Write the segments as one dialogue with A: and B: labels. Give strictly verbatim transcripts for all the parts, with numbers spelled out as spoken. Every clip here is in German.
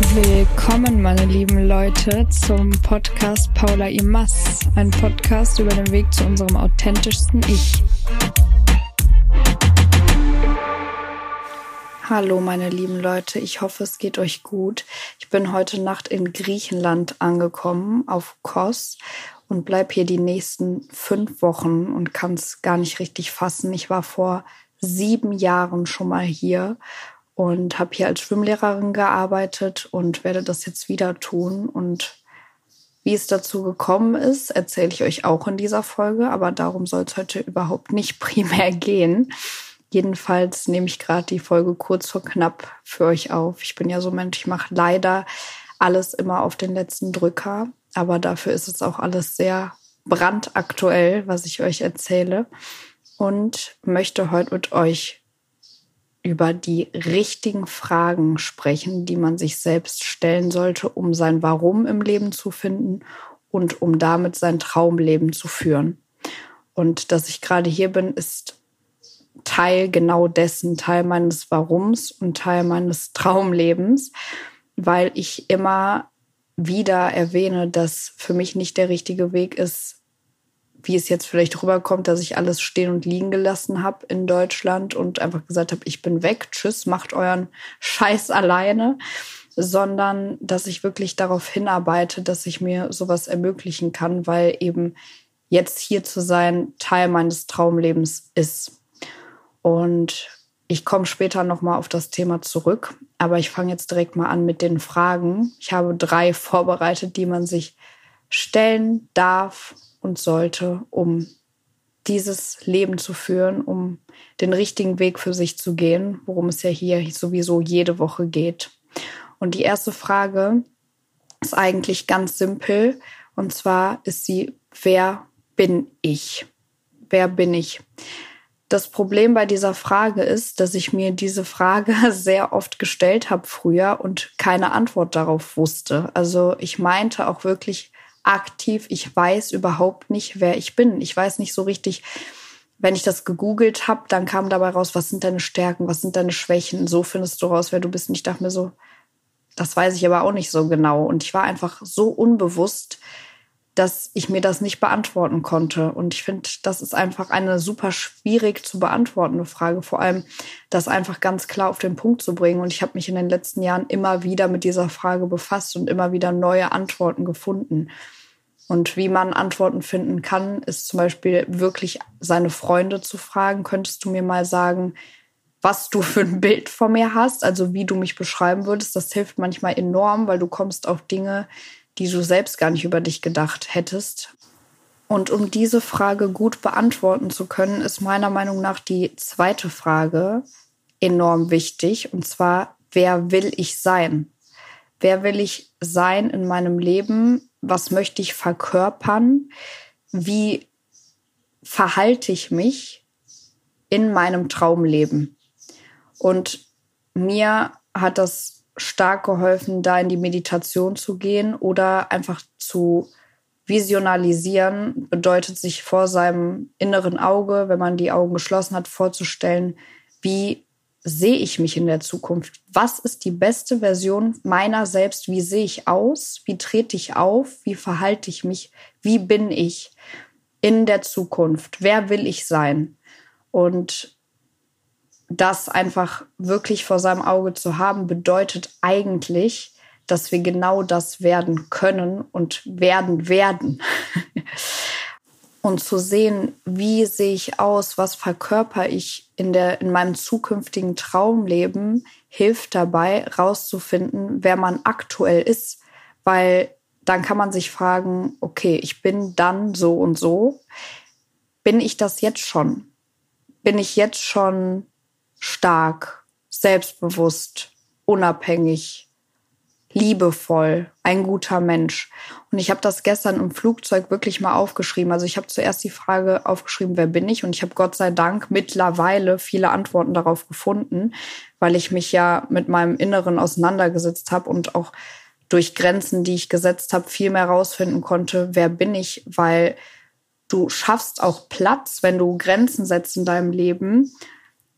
A: Willkommen, meine lieben Leute, zum Podcast Paula Imas, ein Podcast über den Weg zu unserem authentischsten Ich. Hallo, meine lieben Leute, ich hoffe, es geht euch gut. Ich bin heute Nacht in Griechenland angekommen, auf Kos, und bleib hier die nächsten fünf Wochen und kann es gar nicht richtig fassen. Ich war vor sieben Jahren schon mal hier und habe hier als Schwimmlehrerin gearbeitet und werde das jetzt wieder tun. Und wie es dazu gekommen ist, erzähle ich euch auch in dieser Folge, aber darum soll es heute überhaupt nicht primär gehen. Jedenfalls nehme ich gerade die Folge kurz vor knapp für euch auf. Ich bin ja so ein Mensch, ich mache leider alles immer auf den letzten Drücker, aber dafür ist es auch alles sehr brandaktuell, was ich euch erzähle, und möchte heute mit euch über die richtigen Fragen sprechen, die man sich selbst stellen sollte, um sein Warum im Leben zu finden und um damit sein Traumleben zu führen. Und dass ich gerade hier bin, ist Teil genau dessen, Teil meines Warums und Teil meines Traumlebens, weil ich immer wieder erwähne, dass für mich nicht der richtige Weg ist, wie es jetzt vielleicht rüberkommt, dass ich alles stehen und liegen gelassen habe in Deutschland und einfach gesagt habe, ich bin weg, tschüss, macht euren Scheiß alleine, sondern dass ich wirklich darauf hinarbeite, dass ich mir sowas ermöglichen kann, weil eben jetzt hier zu sein Teil meines Traumlebens ist. Und ich komme später nochmal auf das Thema zurück, aber ich fange jetzt direkt mal an mit den Fragen. Ich habe drei vorbereitet, die man sich stellen darf und sollte, um dieses Leben zu führen, um den richtigen Weg für sich zu gehen, worum es ja hier sowieso jede Woche geht. Und die erste Frage ist eigentlich ganz simpel, und zwar ist sie: Wer bin ich? Wer bin ich? Das Problem bei dieser Frage ist, dass ich mir diese Frage sehr oft gestellt habe früher und keine Antwort darauf wusste. Also ich meinte auch wirklich aktiv, ich weiß überhaupt nicht, wer ich bin. Ich weiß nicht so richtig, wenn ich das gegoogelt habe, dann kam dabei raus, was sind deine Stärken, was sind deine Schwächen. So findest du raus, wer du bist. Und ich dachte mir so, das weiß ich aber auch nicht so genau. Und ich war einfach so unbewusst, dass ich mir das nicht beantworten konnte. Und ich finde, das ist einfach eine super schwierig zu beantwortende Frage, vor allem das einfach ganz klar auf den Punkt zu bringen. Und ich habe mich in den letzten Jahren immer wieder mit dieser Frage befasst und immer wieder neue Antworten gefunden. Und wie man Antworten finden kann, ist zum Beispiel wirklich seine Freunde zu fragen: Könntest du mir mal sagen, was du für ein Bild von mir hast, also wie du mich beschreiben würdest? Das hilft manchmal enorm, weil du kommst auf Dinge, die du selbst gar nicht über dich gedacht hättest. Und um diese Frage gut beantworten zu können, ist meiner Meinung nach die zweite Frage enorm wichtig. Und zwar: Wer will ich sein? Wer will ich sein in meinem Leben? Was möchte ich verkörpern? Wie verhalte ich mich in meinem Traumleben? Und mir hat das stark geholfen, da in die Meditation zu gehen oder einfach zu visionalisieren. Bedeutet, sich vor seinem inneren Auge, wenn man die Augen geschlossen hat, vorzustellen, wie sehe ich mich in der Zukunft? Was ist die beste Version meiner selbst? Wie sehe ich aus? Wie trete ich auf? Wie verhalte ich mich? Wie bin ich in der Zukunft? Wer will ich sein? Und das einfach wirklich vor seinem Auge zu haben, bedeutet eigentlich, dass wir genau das werden können und werden werden. Und zu sehen, wie sehe ich aus, was verkörper ich in der, in meinem zukünftigen Traumleben, hilft dabei, rauszufinden, wer man aktuell ist. Weil dann kann man sich fragen, okay, ich bin dann so und so. Bin ich das jetzt schon? Bin ich jetzt schon stark, selbstbewusst, unabhängig, liebevoll, ein guter Mensch? Und ich habe das gestern im Flugzeug wirklich mal aufgeschrieben. Also ich habe zuerst die Frage aufgeschrieben, wer bin ich? Und ich habe Gott sei Dank mittlerweile viele Antworten darauf gefunden, weil ich mich ja mit meinem Inneren auseinandergesetzt habe und auch durch Grenzen, die ich gesetzt habe, viel mehr rausfinden konnte, wer bin ich? Weil du schaffst auch Platz, wenn du Grenzen setzt in deinem Leben,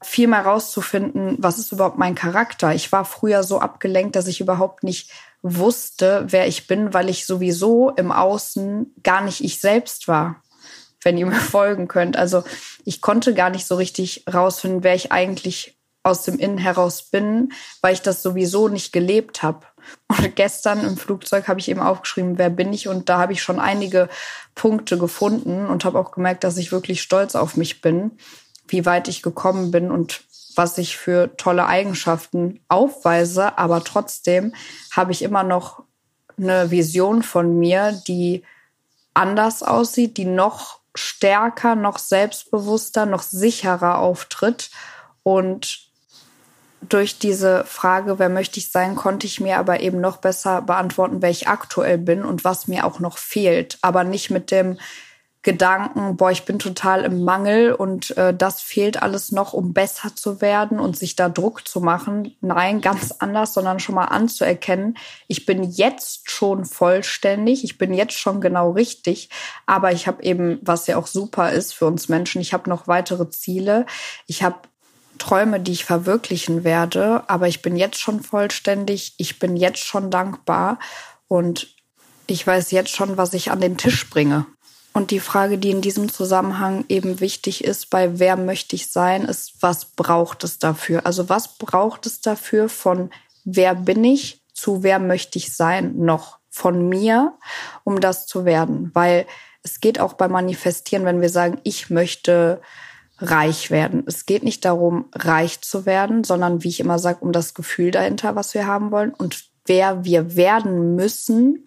A: viel mehr rauszufinden, was ist überhaupt mein Charakter. Ich war früher so abgelenkt, dass ich überhaupt nicht wusste, wer ich bin, weil ich sowieso im Außen gar nicht ich selbst war, wenn ihr mir folgen könnt. Also ich konnte gar nicht so richtig rausfinden, wer ich eigentlich aus dem Innen heraus bin, weil ich das sowieso nicht gelebt habe. Und gestern im Flugzeug habe ich eben aufgeschrieben, wer bin ich? Und da habe ich schon einige Punkte gefunden und habe auch gemerkt, dass ich wirklich stolz auf mich bin, wie weit ich gekommen bin und was ich für tolle Eigenschaften aufweise. Aber trotzdem habe ich immer noch eine Vision von mir, die anders aussieht, die noch stärker, noch selbstbewusster, noch sicherer auftritt. Und durch diese Frage, wer möchte ich sein, konnte ich mir aber eben noch besser beantworten, wer ich aktuell bin und was mir auch noch fehlt. Aber nicht mit dem Gedanken, boah, ich bin total im Mangel und äh, das fehlt alles noch, um besser zu werden und sich da Druck zu machen. Nein, ganz anders, sondern schon mal anzuerkennen, ich bin jetzt schon vollständig, ich bin jetzt schon genau richtig, aber ich habe eben, was ja auch super ist für uns Menschen, ich habe noch weitere Ziele, ich habe Träume, die ich verwirklichen werde, aber ich bin jetzt schon vollständig, ich bin jetzt schon dankbar und ich weiß jetzt schon, was ich an den Tisch bringe. Und die Frage, die in diesem Zusammenhang eben wichtig ist, bei wer möchte ich sein, ist, was braucht es dafür? Also was braucht es dafür von wer bin ich zu wer möchte ich sein noch von mir, um das zu werden? Weil es geht auch beim Manifestieren, wenn wir sagen, ich möchte reich werden. Es geht nicht darum, reich zu werden, sondern wie ich immer sage, um das Gefühl dahinter, was wir haben wollen und wer wir werden müssen,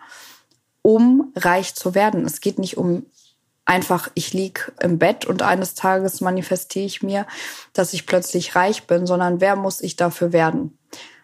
A: um reich zu werden. Es geht nicht um einfach, ich lieg im Bett und eines Tages manifestiere ich mir, dass ich plötzlich reich bin, sondern wer muss ich dafür werden?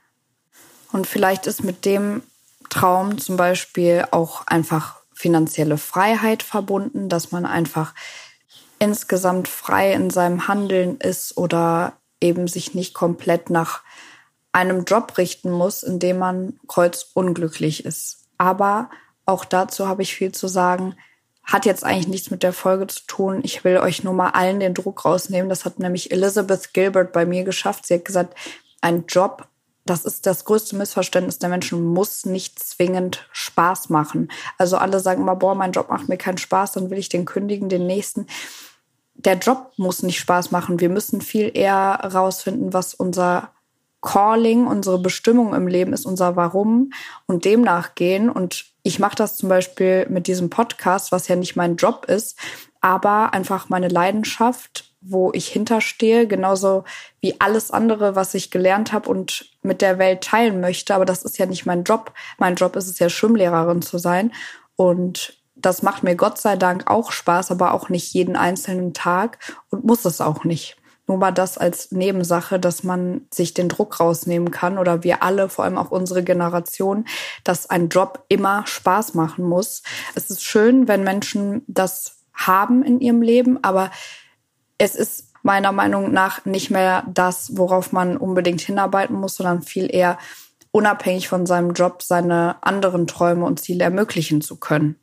A: Und vielleicht ist mit dem Traum zum Beispiel auch einfach finanzielle Freiheit verbunden, dass man einfach insgesamt frei in seinem Handeln ist oder eben sich nicht komplett nach einem Job richten muss, in dem man kreuzunglücklich ist. Aber auch dazu habe ich viel zu sagen. Hat jetzt eigentlich nichts mit der Folge zu tun. Ich will euch nur mal allen den Druck rausnehmen. Das hat nämlich Elizabeth Gilbert bei mir geschafft. Sie hat gesagt, ein Job, das ist das größte Missverständnis der Menschen, muss nicht zwingend Spaß machen. Also alle sagen immer, boah, mein Job macht mir keinen Spaß, dann will ich den kündigen, den nächsten. Der Job muss nicht Spaß machen. Wir müssen viel eher rausfinden, was unser Calling, unsere Bestimmung im Leben ist, unser Warum und dem nachgehen. Und ich mache das zum Beispiel mit diesem Podcast, was ja nicht mein Job ist, aber einfach meine Leidenschaft, wo ich hinterstehe, genauso wie alles andere, was ich gelernt habe und mit der Welt teilen möchte. Aber das ist ja nicht mein Job. Mein Job ist es ja, Schwimmlehrerin zu sein. Und das macht mir Gott sei Dank auch Spaß, aber auch nicht jeden einzelnen Tag und muss es auch nicht. Nur mal das als Nebensache, dass man sich den Druck rausnehmen kann oder wir alle, vor allem auch unsere Generation, dass ein Job immer Spaß machen muss. Es ist schön, wenn Menschen das haben in ihrem Leben, aber es ist meiner Meinung nach nicht mehr das, worauf man unbedingt hinarbeiten muss, sondern viel eher unabhängig von seinem Job seine anderen Träume und Ziele ermöglichen zu können.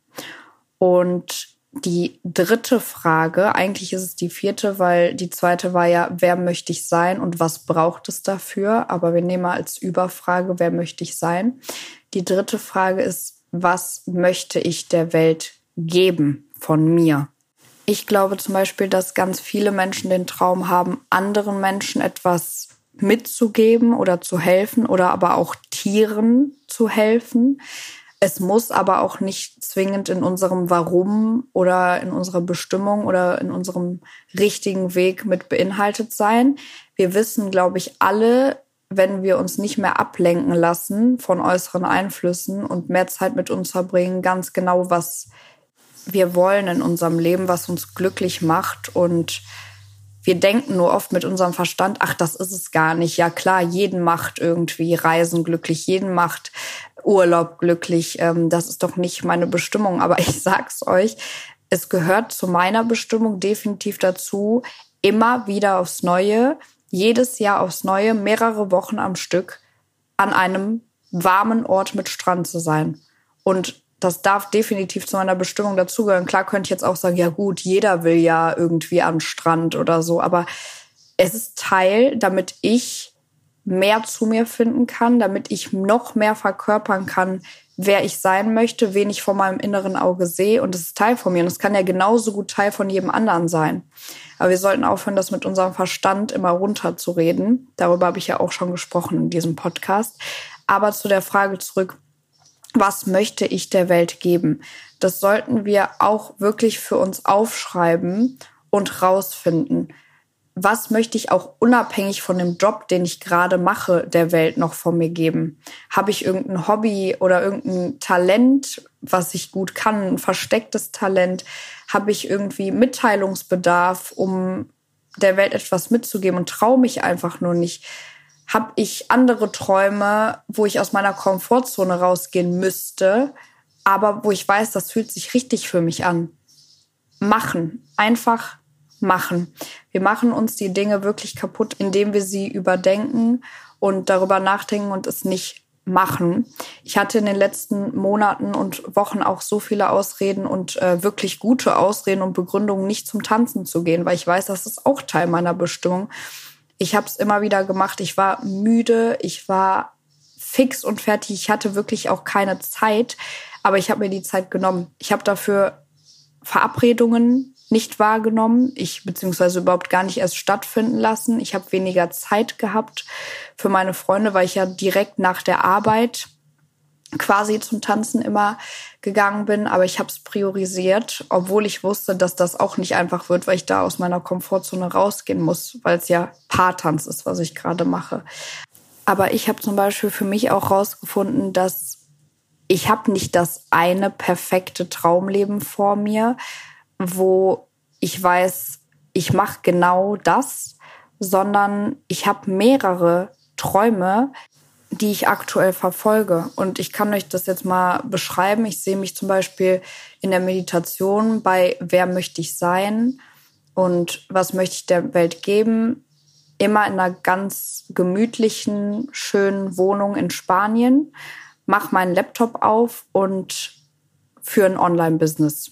A: Und die dritte Frage, eigentlich ist es die vierte, weil die zweite war ja, wer möchte ich sein und was braucht es dafür? Aber wir nehmen mal als Überfrage, wer möchte ich sein? Die dritte Frage ist, was möchte ich der Welt geben von mir? Ich glaube zum Beispiel, dass ganz viele Menschen den Traum haben, anderen Menschen etwas mitzugeben oder zu helfen oder aber auch Tieren zu helfen. Es muss aber auch nicht zwingend in unserem Warum oder in unserer Bestimmung oder in unserem richtigen Weg mit beinhaltet sein. Wir wissen, glaube ich, alle, wenn wir uns nicht mehr ablenken lassen von äußeren Einflüssen und mehr Zeit mit uns verbringen, ganz genau, was wir wollen in unserem Leben, was uns glücklich macht. Und wir denken nur oft mit unserem Verstand, ach, das ist es gar nicht. Ja klar, jeden macht irgendwie Reisen glücklich, jeden macht Urlaub glücklich. Das ist doch nicht meine Bestimmung. Aber ich sag's euch, es gehört zu meiner Bestimmung definitiv dazu, immer wieder aufs Neue, jedes Jahr aufs Neue, mehrere Wochen am Stück an einem warmen Ort mit Strand zu sein. Und das darf definitiv zu meiner Bestimmung dazugehören. Klar könnte ich jetzt auch sagen, ja gut, jeder will ja irgendwie am Strand oder so. Aber es ist Teil, damit ich mehr zu mir finden kann, damit ich noch mehr verkörpern kann, wer ich sein möchte, wen ich vor meinem inneren Auge sehe. Und es ist Teil von mir. Und es kann ja genauso gut Teil von jedem anderen sein. Aber wir sollten aufhören, das mit unserem Verstand immer runterzureden. Darüber habe ich ja auch schon gesprochen in diesem Podcast. Aber zu der Frage zurück, was möchte ich der Welt geben? Das sollten wir auch wirklich für uns aufschreiben und rausfinden. Was möchte ich auch unabhängig von dem Job, den ich gerade mache, der Welt noch von mir geben? Habe ich irgendein Hobby oder irgendein Talent, was ich gut kann, ein verstecktes Talent? Habe ich irgendwie Mitteilungsbedarf, um der Welt etwas mitzugeben und traue mich einfach nur nicht? Habe ich andere Träume, wo ich aus meiner Komfortzone rausgehen müsste, aber wo ich weiß, das fühlt sich richtig für mich an? Machen. Einfach machen. Wir machen uns die Dinge wirklich kaputt, indem wir sie überdenken und darüber nachdenken und es nicht machen. Ich hatte in den letzten Monaten und Wochen auch so viele Ausreden und äh, wirklich gute Ausreden und Begründungen, nicht zum Tanzen zu gehen, weil ich weiß, das ist auch Teil meiner Bestimmung. Ich habe es immer wieder gemacht. Ich war müde, ich war fix und fertig. Ich hatte wirklich auch keine Zeit, aber ich habe mir die Zeit genommen. Ich habe dafür Verabredungen nicht wahrgenommen, ich beziehungsweise überhaupt gar nicht erst stattfinden lassen. Ich habe weniger Zeit gehabt für meine Freunde, weil ich ja direkt nach der Arbeit quasi zum Tanzen immer gegangen bin. Aber ich habe es priorisiert, obwohl ich wusste, dass das auch nicht einfach wird, weil ich da aus meiner Komfortzone rausgehen muss, weil es ja Paartanz ist, was ich gerade mache. Aber ich habe zum Beispiel für mich auch rausgefunden, dass ich habe nicht das eine perfekte Traumleben vor mir, wo ich weiß, ich mache genau das, sondern ich habe mehrere Träume, die ich aktuell verfolge. Und ich kann euch das jetzt mal beschreiben. Ich sehe mich zum Beispiel in der Meditation bei Wer möchte ich sein und was möchte ich der Welt geben? Immer in einer ganz gemütlichen, schönen Wohnung in Spanien, mache meinen Laptop auf und führe ein Online-Business.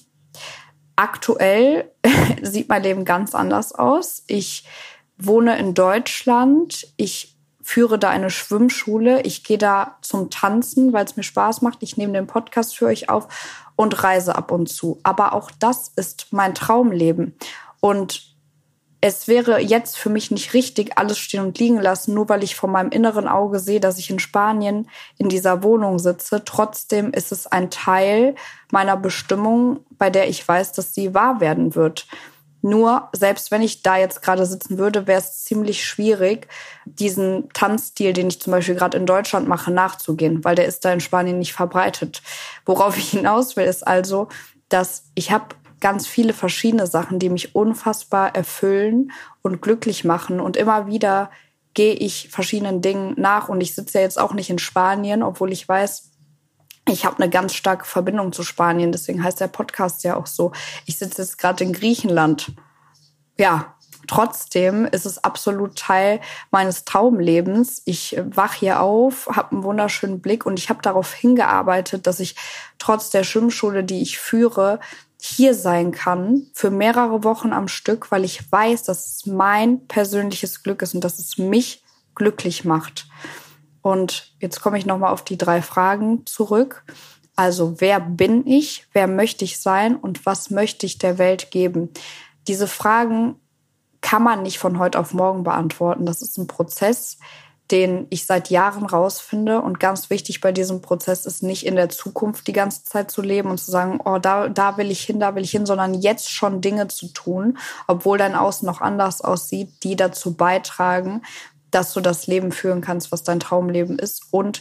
A: Aktuell sieht mein Leben ganz anders aus. Ich wohne in Deutschland. Ich führe da eine Schwimmschule. Ich gehe da zum Tanzen, weil es mir Spaß macht. Ich nehme den Podcast für euch auf und reise ab und zu. Aber auch das ist mein Traumleben. Und es wäre jetzt für mich nicht richtig, alles stehen und liegen lassen, nur weil ich vor meinem inneren Auge sehe, dass ich in Spanien in dieser Wohnung sitze. Trotzdem ist es ein Teil meiner Bestimmung, bei der ich weiß, dass sie wahr werden wird. Nur, selbst wenn ich da jetzt gerade sitzen würde, wäre es ziemlich schwierig, diesen Tanzstil, den ich zum Beispiel gerade in Deutschland mache, nachzugehen, weil der ist da in Spanien nicht verbreitet. Worauf ich hinaus will, ist also, dass ich habe ganz viele verschiedene Sachen, die mich unfassbar erfüllen und glücklich machen. Und immer wieder gehe ich verschiedenen Dingen nach. Und ich sitze ja jetzt auch nicht in Spanien, obwohl ich weiß, ich habe eine ganz starke Verbindung zu Spanien. Deswegen heißt der Podcast ja auch so. Ich sitze jetzt gerade in Griechenland. Ja, trotzdem ist es absolut Teil meines Traumlebens. Ich wach hier auf, habe einen wunderschönen Blick und ich habe darauf hingearbeitet, dass ich trotz der Schwimmschule, die ich führe, hier sein kann für mehrere Wochen am Stück, weil ich weiß, dass es mein persönliches Glück ist und dass es mich glücklich macht. Und jetzt komme ich nochmal auf die drei Fragen zurück. Also, wer bin ich? Wer möchte ich sein? Und was möchte ich der Welt geben? Diese Fragen kann man nicht von heute auf morgen beantworten. Das ist ein Prozess, den ich seit Jahren rausfinde. Und ganz wichtig bei diesem Prozess ist nicht in der Zukunft die ganze Zeit zu leben und zu sagen, oh, da, da will ich hin, da will ich hin, sondern jetzt schon Dinge zu tun, obwohl dein Außen noch anders aussieht, die dazu beitragen, dass du das Leben führen kannst, was dein Traumleben ist. Und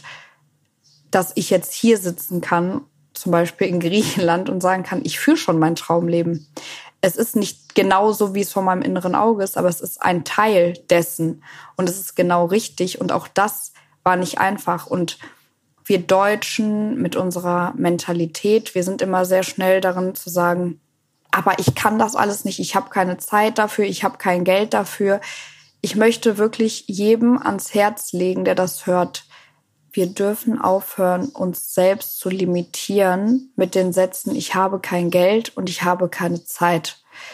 A: dass ich jetzt hier sitzen kann, zum Beispiel in Griechenland, und sagen kann, ich führe schon mein Traumleben. Es ist nicht genauso, wie es vor meinem inneren Auge ist, aber es ist ein Teil dessen. Und es ist genau richtig. Und auch das war nicht einfach. Und wir Deutschen mit unserer Mentalität, wir sind immer sehr schnell darin zu sagen, aber ich kann das alles nicht, ich habe keine Zeit dafür, ich habe kein Geld dafür. Ich möchte wirklich jedem ans Herz legen, der das hört. Wir dürfen aufhören, uns selbst zu limitieren mit den Sätzen, ich habe kein Geld und ich habe keine Zeit.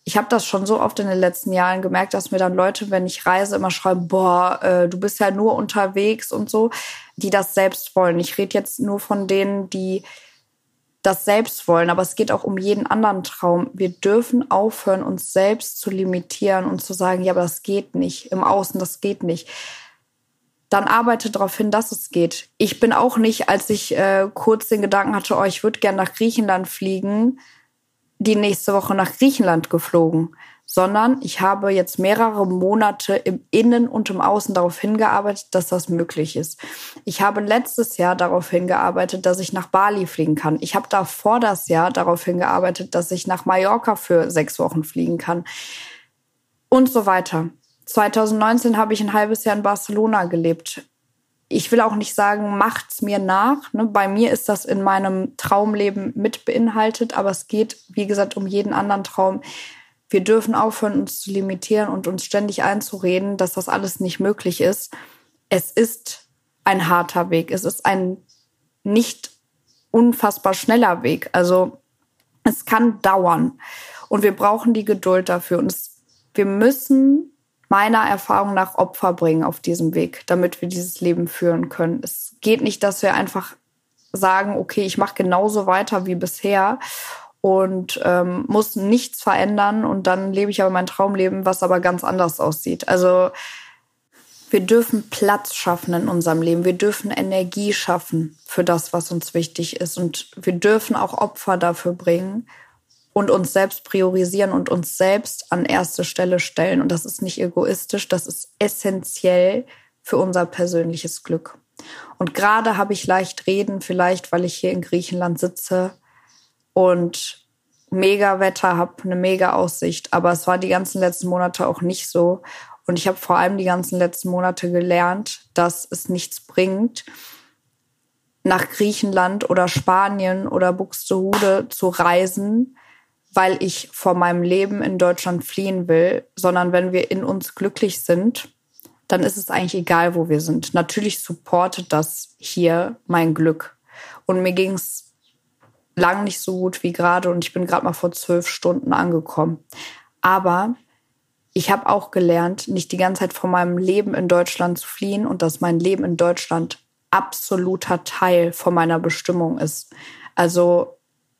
A: ich habe das schon so oft in den letzten Jahren gemerkt, dass mir dann Leute, wenn ich reise, immer schreiben, boah, äh, du bist ja nur unterwegs und so, die das selbst wollen. Ich rede jetzt nur von denen, die das selbst wollen, aber es geht auch um jeden anderen Traum. Wir dürfen aufhören, uns selbst zu limitieren und zu sagen, ja, aber das geht nicht, im Außen, das geht nicht. Dann arbeite darauf hin, dass es geht. Ich bin auch nicht, als ich äh, kurz den Gedanken hatte, oh, ich würde gerne nach Griechenland fliegen, die nächste Woche nach Griechenland geflogen, sondern ich habe jetzt mehrere Monate im Innen und im Außen darauf hingearbeitet, dass das möglich ist. Ich habe letztes Jahr darauf hingearbeitet, dass ich nach Bali fliegen kann. Ich habe davor das Jahr darauf hingearbeitet, dass ich nach Mallorca für sechs Wochen fliegen kann und so weiter. zwanzig neunzehn habe ich ein halbes Jahr in Barcelona gelebt. Ich will auch nicht sagen, macht's mir nach. Ne? Bei mir ist das in meinem Traumleben mit beinhaltet, aber es geht, wie gesagt, um jeden anderen Traum. Wir dürfen aufhören, uns zu limitieren und uns ständig einzureden, dass das alles nicht möglich ist. Es ist ein harter Weg. Es ist ein nicht unfassbar schneller Weg. Also es kann dauern und wir brauchen die Geduld dafür. Und es, wir müssen meiner Erfahrung nach Opfer bringen auf diesem Weg, damit wir dieses Leben führen können. Es geht nicht, dass wir einfach sagen, okay, ich mache genauso weiter wie bisher und ähm, muss nichts verändern und dann lebe ich aber mein Traumleben, was aber ganz anders aussieht. Also wir dürfen Platz schaffen in unserem Leben. Wir dürfen Energie schaffen für das, was uns wichtig ist. Und wir dürfen auch Opfer dafür bringen und uns selbst priorisieren und uns selbst an erste Stelle stellen. Und das ist nicht egoistisch, das ist essentiell für unser persönliches Glück. Und gerade habe ich leicht reden, vielleicht weil ich hier in Griechenland sitze und mega Wetter habe, eine mega Aussicht. Aber es war die ganzen letzten Monate auch nicht so. Und ich habe vor allem die ganzen letzten Monate gelernt, dass es nichts bringt, nach Griechenland oder Spanien oder Buxtehude zu reisen, weil ich vor meinem Leben in Deutschland fliehen will, sondern wenn wir in uns glücklich sind, dann ist es eigentlich egal, wo wir sind. Natürlich supportet das hier mein Glück. Und mir ging es lang nicht so gut wie gerade und ich bin gerade mal vor zwölf Stunden angekommen. Aber ich habe auch gelernt, nicht die ganze Zeit von meinem Leben in Deutschland zu fliehen und dass mein Leben in Deutschland absoluter Teil von meiner Bestimmung ist. Also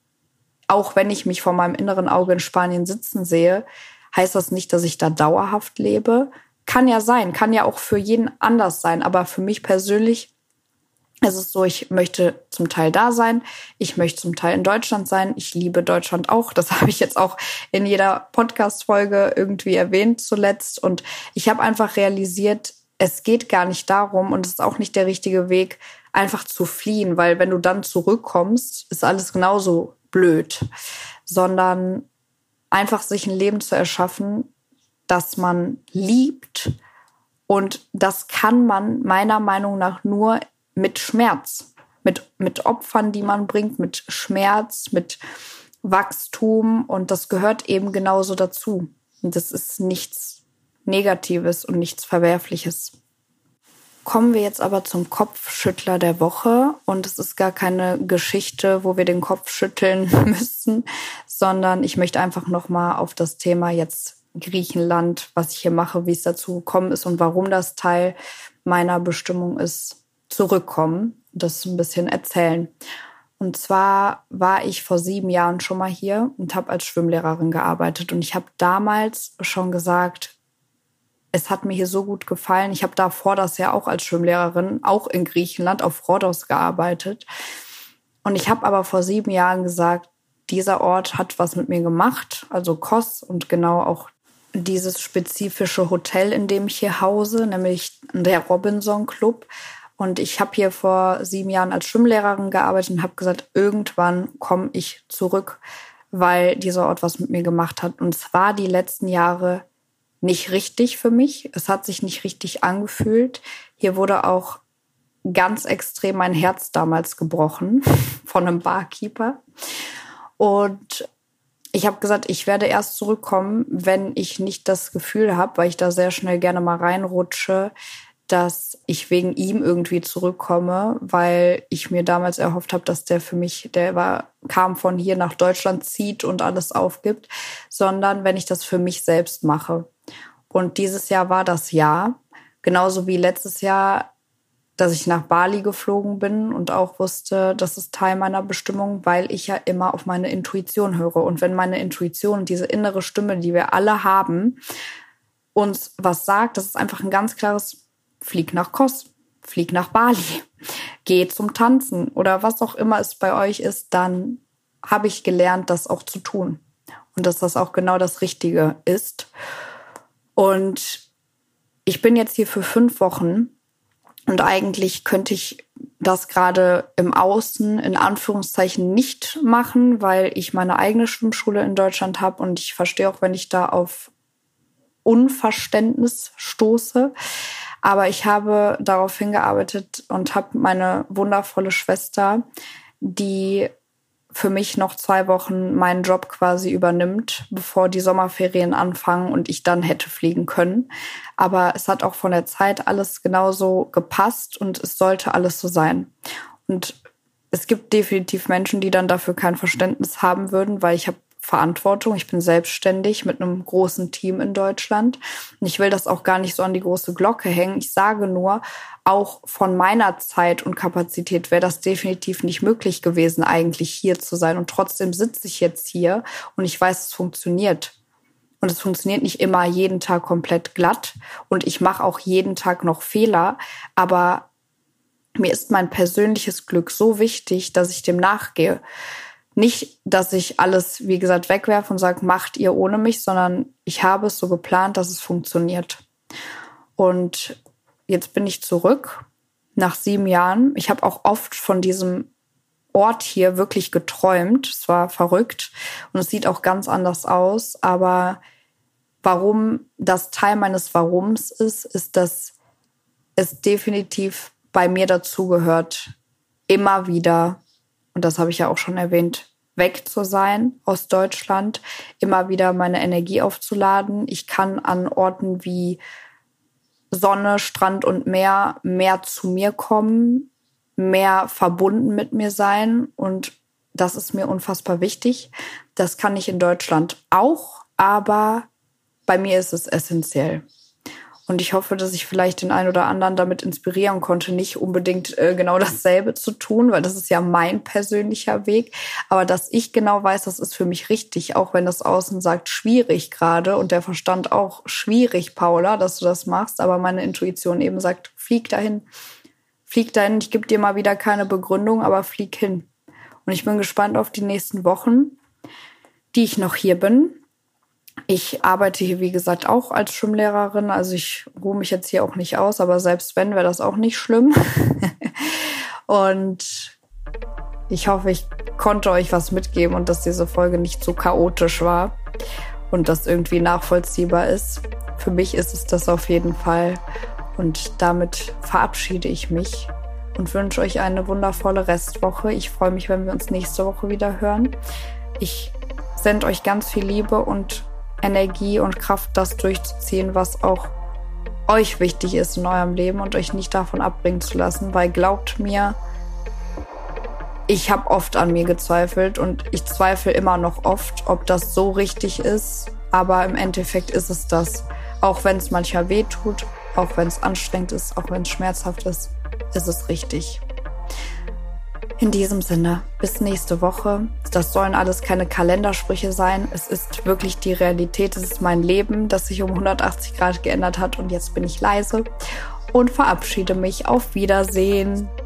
A: auch wenn ich mich vor meinem inneren Auge in Spanien sitzen sehe, heißt das nicht, dass ich da dauerhaft lebe. Kann ja sein, kann ja auch für jeden anders sein. Aber für mich persönlich ist es so, ich möchte zum Teil da sein, ich möchte zum Teil in Deutschland sein. Ich liebe Deutschland auch. Das habe ich jetzt auch in jeder Podcast-Folge irgendwie erwähnt zuletzt. Und ich habe einfach realisiert, es geht gar nicht darum und es ist auch nicht der richtige Weg, einfach zu fliehen. Weil wenn du dann zurückkommst, ist alles genauso blöd. Sondern einfach sich ein Leben zu erschaffen, das man liebt. Und das kann man meiner Meinung nach nur mit Schmerz, mit, mit Opfern, die man bringt, mit Schmerz, mit Wachstum. Und das gehört eben genauso dazu. Und das ist nichts Negatives und nichts Verwerfliches. Kommen wir jetzt aber zum Kopfschüttler der Woche. Und es ist gar keine Geschichte, wo wir den Kopf schütteln müssen, sondern ich möchte einfach nochmal auf das Thema jetzt Griechenland, was ich hier mache, wie es dazu gekommen ist und warum das Teil meiner Bestimmung ist, zurückkommen, das ein bisschen erzählen. Und zwar war ich vor sieben Jahren schon mal hier und habe als Schwimmlehrerin gearbeitet. Und ich habe damals schon gesagt, es hat mir hier so gut gefallen. Ich habe davor das Jahr auch als Schwimmlehrerin, auch in Griechenland, auf Rhodos gearbeitet. Und ich habe aber vor sieben Jahren gesagt, dieser Ort hat was mit mir gemacht, also Kos und genau auch dieses spezifische Hotel, in dem ich hier hause, nämlich der Robinson Club. Und ich habe hier vor sieben Jahren als Schwimmlehrerin gearbeitet und habe gesagt, irgendwann komme ich zurück, weil dieser Ort was mit mir gemacht hat. Und es war die letzten Jahre nicht richtig für mich. Es hat sich nicht richtig angefühlt. Hier wurde auch ganz extrem mein Herz damals gebrochen von einem Barkeeper. Und ich habe gesagt, ich werde erst zurückkommen, wenn ich nicht das Gefühl habe, weil ich da sehr schnell gerne mal reinrutsche, dass ich wegen ihm irgendwie zurückkomme, weil ich mir damals erhofft habe, dass der für mich, der war, kam von hier nach Deutschland, zieht und alles aufgibt, sondern wenn ich das für mich selbst mache. Und dieses Jahr war das Jahr, genauso wie letztes Jahr, dass ich nach Bali geflogen bin und auch wusste, das ist Teil meiner Bestimmung, weil ich ja immer auf meine Intuition höre. Und wenn meine Intuition, diese innere Stimme, die wir alle haben, uns was sagt, das ist einfach ein ganz klares: Flieg nach Kos, flieg nach Bali, geh zum Tanzen oder was auch immer es bei euch ist, dann habe ich gelernt, das auch zu tun. Und dass das auch genau das Richtige ist. Und ich bin jetzt hier für fünf Wochen und eigentlich könnte ich das gerade im Außen in Anführungszeichen nicht machen, weil ich meine eigene Schwimmschule in Deutschland habe und ich verstehe auch, wenn ich da auf Unverständnis stoße. Aber ich habe darauf hingearbeitet und habe meine wundervolle Schwester, die für mich noch zwei Wochen meinen Job quasi übernimmt, bevor die Sommerferien anfangen und ich dann hätte fliegen können. Aber es hat auch von der Zeit alles genauso gepasst und es sollte alles so sein. Und es gibt definitiv Menschen, die dann dafür kein Verständnis haben würden, weil ich habe Verantwortung. Ich bin selbstständig mit einem großen Team in Deutschland. Und ich will das auch gar nicht so an die große Glocke hängen. Ich sage nur, auch von meiner Zeit und Kapazität wäre das definitiv nicht möglich gewesen, eigentlich hier zu sein. Und trotzdem sitze ich jetzt hier und ich weiß, es funktioniert. Und es funktioniert nicht immer jeden Tag komplett glatt. Und ich mache auch jeden Tag noch Fehler. Aber mir ist mein persönliches Glück so wichtig, dass ich dem nachgehe. Nicht, dass ich alles, wie gesagt, wegwerfe und sage, macht ihr ohne mich, sondern ich habe es so geplant, dass es funktioniert. Und jetzt bin ich zurück nach sieben Jahren. Ich habe auch oft von diesem Ort hier wirklich geträumt. Es war verrückt und es sieht auch ganz anders aus. Aber warum das Teil meines Warums ist, ist, dass es definitiv bei mir dazugehört, immer wieder, und das habe ich ja auch schon erwähnt, weg zu sein aus Deutschland, immer wieder meine Energie aufzuladen. Ich kann an Orten wie Sonne, Strand und Meer mehr zu mir kommen, mehr verbunden mit mir sein. Und das ist mir unfassbar wichtig. Das kann ich in Deutschland auch, aber bei mir ist es essentiell. Und ich hoffe, dass ich vielleicht den einen oder anderen damit inspirieren konnte, nicht unbedingt äh, genau dasselbe zu tun, weil das ist ja mein persönlicher Weg. Aber dass ich genau weiß, das ist für mich richtig, auch wenn das Außen sagt, schwierig gerade und der Verstand auch, schwierig, Paula, dass du das machst. Aber meine Intuition eben sagt, flieg dahin, flieg dahin. Ich gebe dir mal wieder keine Begründung, aber flieg hin. Und ich bin gespannt auf die nächsten Wochen, die ich noch hier bin. Ich arbeite hier, wie gesagt, auch als Schwimmlehrerin. Also ich ruhe mich jetzt hier auch nicht aus, aber selbst wenn, wäre das auch nicht schlimm. Und ich hoffe, ich konnte euch was mitgeben und dass diese Folge nicht so chaotisch war und das irgendwie nachvollziehbar ist. Für mich ist es das auf jeden Fall. Und damit verabschiede ich mich und wünsche euch eine wundervolle Restwoche. Ich freue mich, wenn wir uns nächste Woche wieder hören. Ich sende euch ganz viel Liebe und Energie und Kraft, das durchzuziehen, was auch euch wichtig ist in eurem Leben und euch nicht davon abbringen zu lassen, weil glaubt mir, ich habe oft an mir gezweifelt und ich zweifle immer noch oft, ob das so richtig ist, aber im Endeffekt ist es das. Auch wenn es manchmal weh tut, auch wenn es anstrengend ist, auch wenn es schmerzhaft ist, ist es richtig. In diesem Sinne, bis nächste Woche. Das sollen alles keine Kalendersprüche sein. Es ist wirklich die Realität. Es ist mein Leben, das sich um hundertachtzig Grad geändert hat und jetzt bin ich leise und verabschiede mich. Auf Wiedersehen.